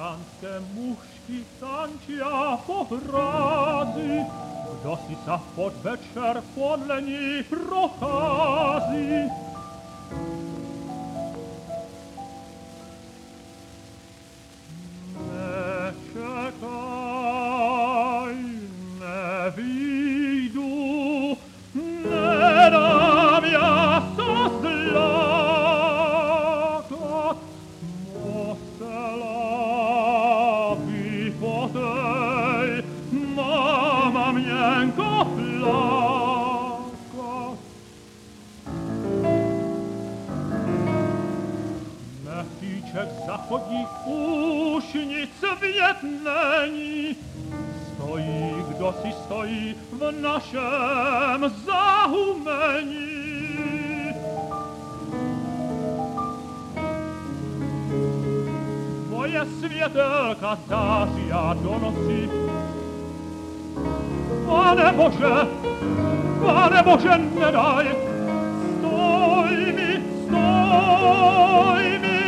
Panskie muszki tancia pohrazy, kdo si sa v podvečer podle ní prochází. Nečekaj, nevyjdu, nedám ja sa zlákat, musela by potej mama miękko plakat. Mechtíček zachodí, už nic vět není, stojí, kdo si stojí v našem zahumení. Moje světelka září a do noci. Pane Bože, nedaj, stoj mi,